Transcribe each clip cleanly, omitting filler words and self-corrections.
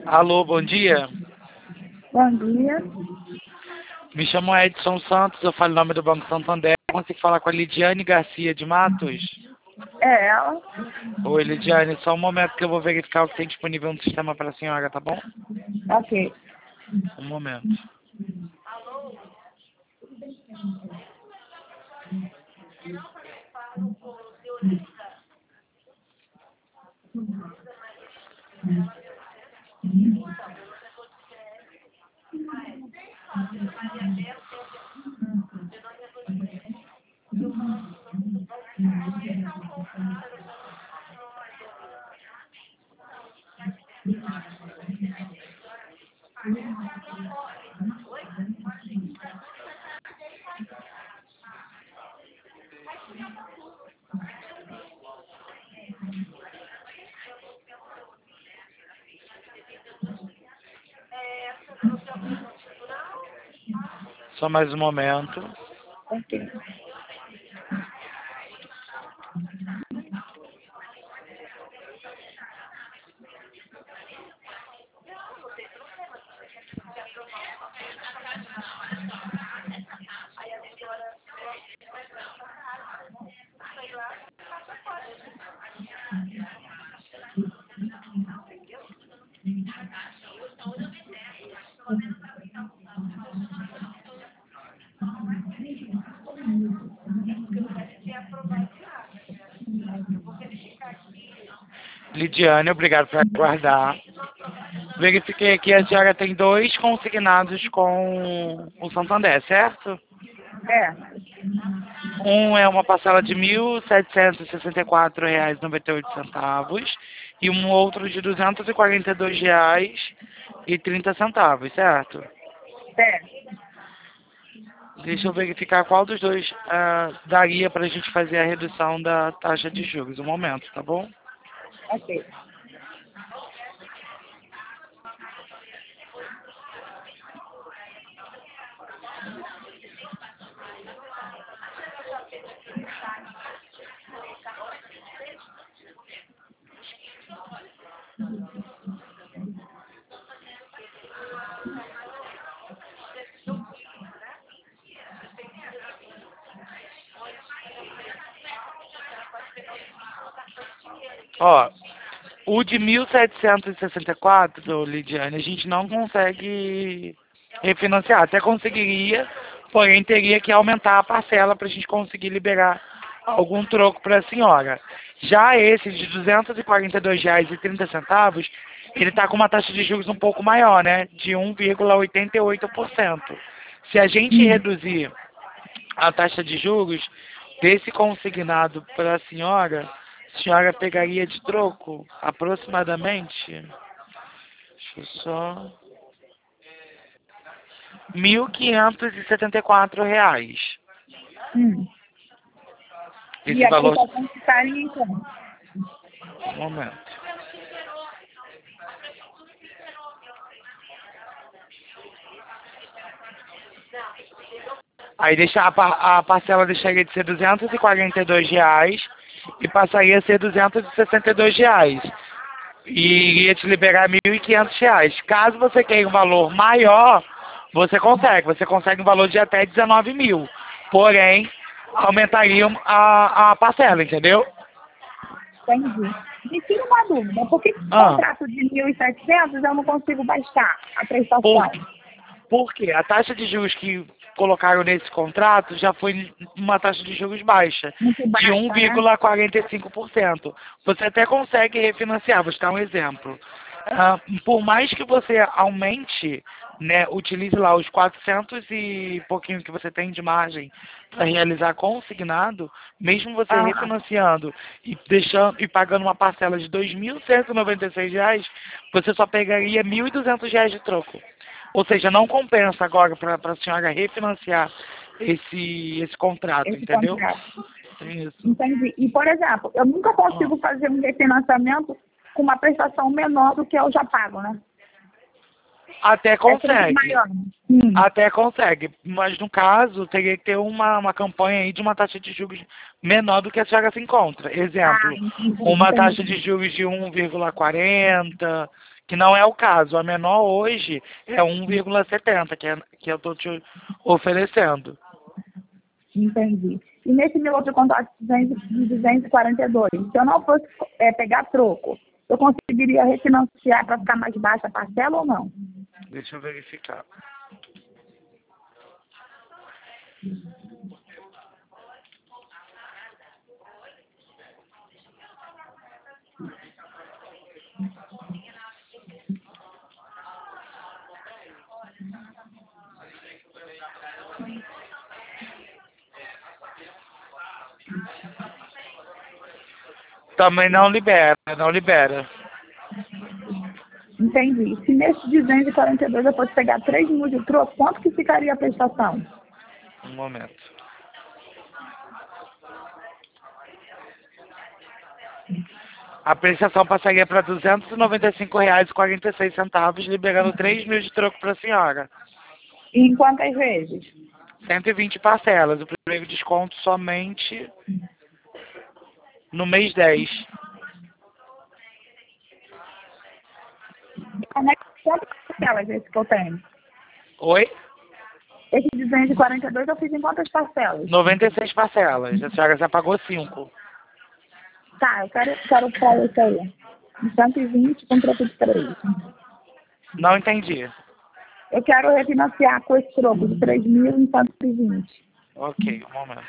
Alô, bom dia. Bom dia. Me chamo Edson Santos, eu falo em nome do Banco Santander. Consigo falar com a Lidiane Garcia de Matos? É ela? Oi, Lidiane, só um momento que eu vou verificar o que tem disponível no sistema para a senhora, tá bom? Ok. Um momento. Só mais um momento. Ok. Lidiane, obrigado por aguardar. Verifiquei aqui, a senhora tem dois consignados com o Santander, certo? É. Um é uma parcela de R$ 1.764,98 e um outro de R$ 242,30, certo? É. Deixa eu verificar qual dos dois daria para a gente fazer a redução da taxa de juros. Um momento, tá bom? Ok. Ó, o de 1.764, Lidiane, a gente não consegue refinanciar. Até conseguiria, porém teria que aumentar a parcela para a gente conseguir liberar algum troco para a senhora. Já esse de R$ 242,30, ele está com uma taxa de juros um pouco maior, né? De 1,88%. Se a gente reduzir a taxa de juros desse consignado para a senhora pegaria de troco aproximadamente, deixa eu só, R$ 1.574. E Esse a valor, prestação ficaria em quanto? um momento. Aí a parcela deixaria de ser R$ 242 e passaria a ser R$ 262. E iria te liberar R$ 1.500. Caso você queira um valor maior, você consegue. Você consegue um valor de até 19 mil. Porém, aumentaria a parcela, entendeu? Entendi. Me tira uma dúvida. Por que esse Ah, contrato de 1.700 eu não consigo baixar a por, prestação? porque a taxa de juros que colocaram nesse contrato já foi uma taxa de juros baixa, Muito de baixa, né? 1,45%. Você até consegue refinanciar, vou te dar um exemplo. Por mais que você aumente, né, utilize lá os 400 e pouquinho que você tem de margem para realizar consignado, mesmo você Aham. refinanciando e deixando e pagando uma parcela de R$ 2.196, você só pegaria R$ 1.200 de troco. Ou seja, não compensa agora para a senhora refinanciar esse contrato, Esse entendeu? contrato. Isso. Entendi. E, por exemplo, eu nunca Ah. consigo fazer um refinanciamento com uma prestação menor do que eu já pago, né? Até É sempre consegue. maior. Hum. Até consegue. Mas no caso, teria que ter uma campanha aí de uma taxa de juros menor do que a senhora se encontra. Ah, Exemplo, entendi, uma taxa de entendi. juros de 1,40, Que não é o caso. A menor hoje é 1,70, que eu estou te oferecendo. Entendi. E nesse meu outro contrato de 242, se eu não fosse pegar troco, eu conseguiria refinanciar para ficar mais baixa a parcela ou não? Deixa eu verificar. Também não libera, não libera. Entendi. Se nesse 242 eu fosse pegar 3 mil de troco, quanto que ficaria a prestação? Um momento. A prestação passaria para R$ 295,46, liberando 3 mil de troco para a senhora. E em quantas vezes? 120 parcelas. O primeiro desconto somente no mês 10. Como é que quantas parcelas esse que eu tenho? Oi? Esse 242 eu fiz em quantas parcelas? 96 parcelas. A senhora já pagou 5. Tá, eu quero para isso aí. Em 120 com troco de 3. Não entendi. Eu quero refinanciar com esse troco de 3 mil em 120. Ok, um momento.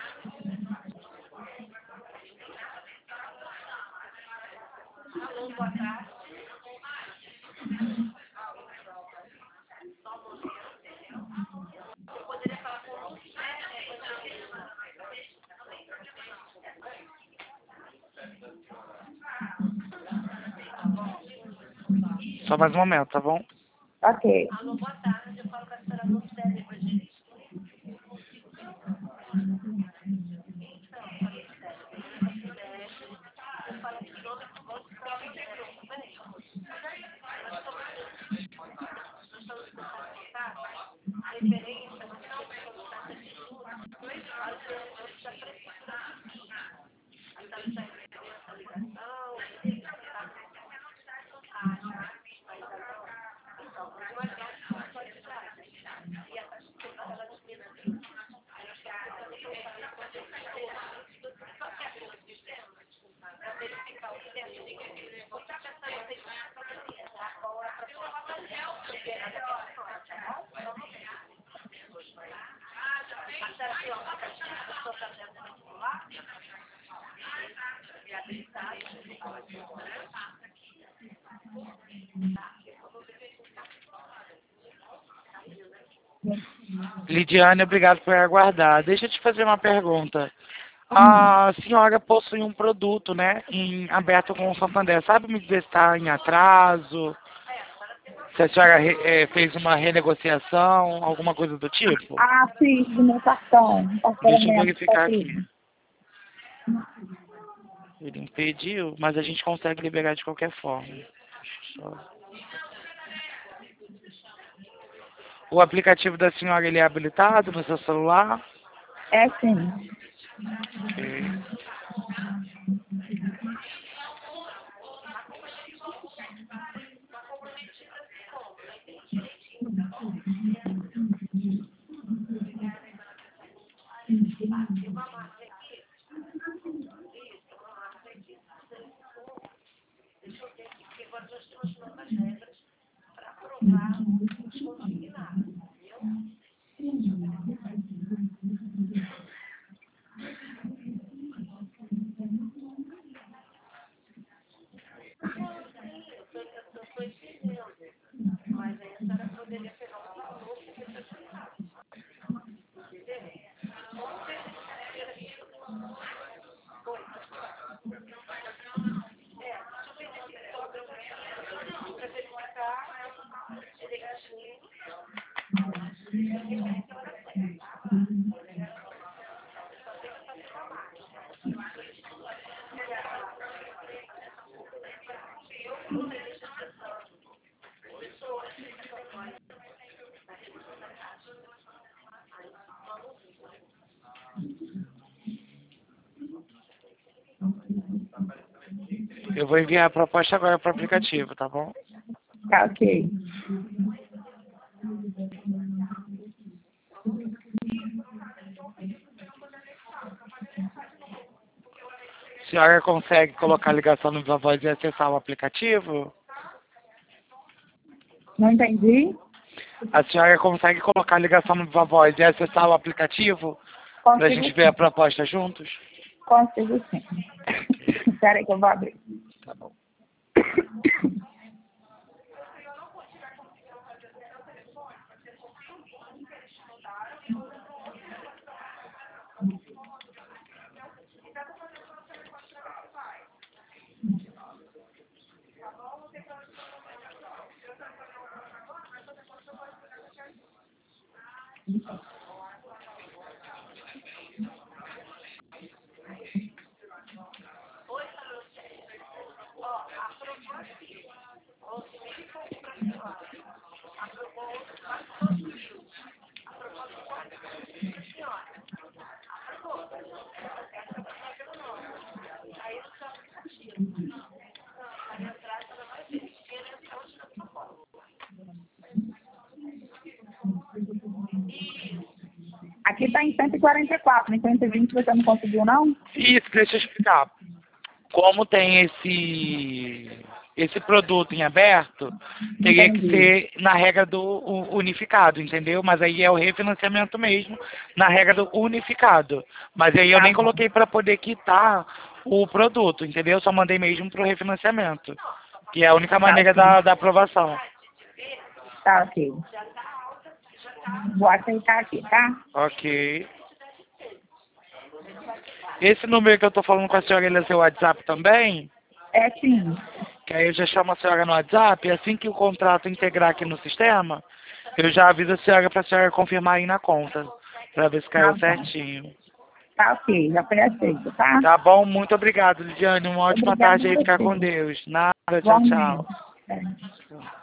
Só mais um momento, tá bom? Ok. Lidiane, obrigado por aguardar. Deixa eu te fazer uma pergunta. A senhora possui um produto, né, aberto com o Santander. Sabe me dizer se está em atraso? Se a senhora fez uma renegociação, alguma coisa do tipo? Ah, fiz do meu cartão. Deixa eu Parcelamento, tá verificar aqui. tudo. Ele impediu, mas a gente consegue liberar de qualquer forma. Só- O aplicativo da senhora, ele é habilitado no seu celular? É sim. Ok. Eu vou enviar a proposta agora para o aplicativo, tá bom? Tá ok. A senhora consegue colocar a ligação no Viva Voz e acessar o aplicativo? Não entendi? A senhora consegue colocar a ligação no Viva Voz e acessar o aplicativo para a Consigo gente ver a proposta juntos? Consigo sim. Espera aí que eu vou abrir. Tá bom. Aqui está em 144, em 120 você não conseguiu, não? Isso, deixa eu explicar. Como tem esse produto em aberto, teria que Entendi. ser na regra do unificado, entendeu? Mas aí é o refinanciamento mesmo, na regra do unificado. Mas aí eu Tá nem bom. coloquei para poder quitar o produto, entendeu? Só mandei mesmo para o refinanciamento, que é a única Tá maneira ok. da aprovação. Tá ok. Vou aceitar aqui, tá? Ok. Esse número que eu tô falando com a senhora, ele é seu WhatsApp também? É sim. Que aí eu já chamo a senhora no WhatsApp, e assim que o contrato integrar aqui no sistema, eu já aviso a senhora para a senhora confirmar aí na conta, para ver se Tá caiu bom. certinho. Tá ok, já foi aceito, tá? Tá bom? Muito obrigado, Lidiane. Uma ótima Obrigada tarde a aí. Ficar com você. Deus. Nada. Tchau, Igualmente. tchau. É.